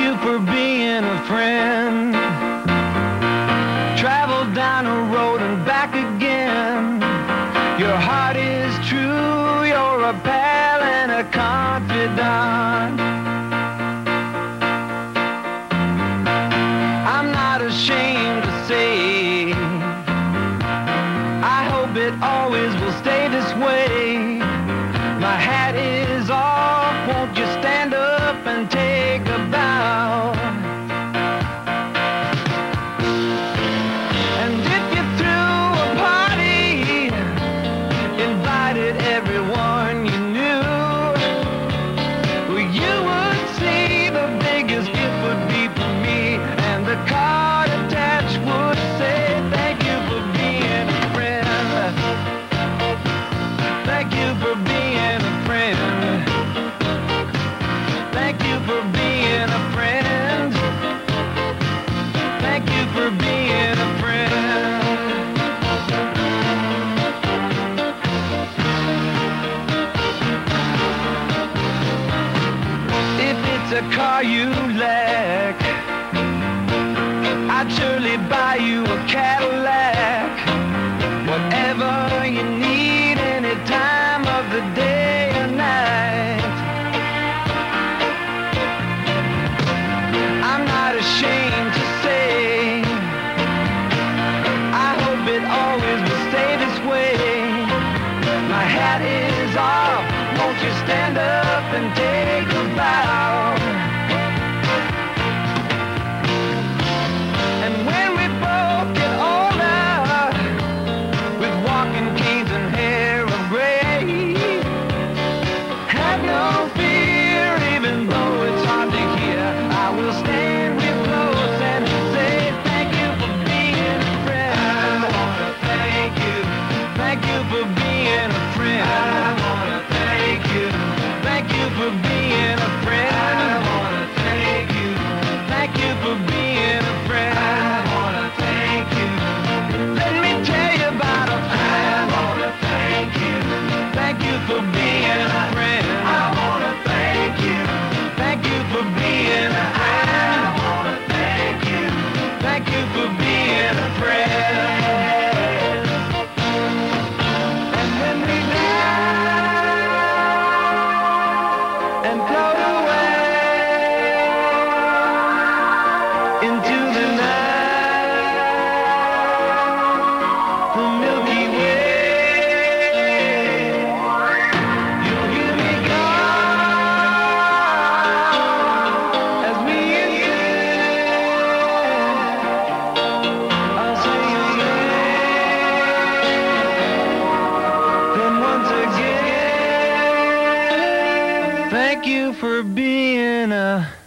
you for being a friend. Travel down a road and back again. Your heart is true, you're a pal and a confidant. I'm not ashamed to say, I hope it always will stay this way. My hat is off, won't you stand up and take a bow? And if you threw a party, invited everyone you knew, well, you would see the biggest gift would be for me, and the card attached would say, thank you for being a friend. Thank you for being a friend. Thank you for being a friend. Thank you for being a friend. If it's a car you lack, I'd surely buy you a Cadillac. Whatever you need, any time of the day or night. I'm not ashamed to say, I hope it always will stay this way. My hat is off, won't you stand up and take a bow? And when we both get older, with walking canes and hair of gray, have no fear, even though it's hard to hear, I will stand real close and say, thank you for being a friend. I wanna thank you. Thank you for being a friend. I wanna thank you. Thank you for being a friend. I wanna thank you. Thank you for being a friend. I wanna thank you. Let me tell you about a friend. I wanna thank you. Thank you for being a friend. I wanna thank you. Thank you for being a friend. I wanna thank you. Thank you for being a friend. And when we die and float away into the night, the Milky Way, you'll hear me call as me and you. I'll say your name. Then once again, thank you for being a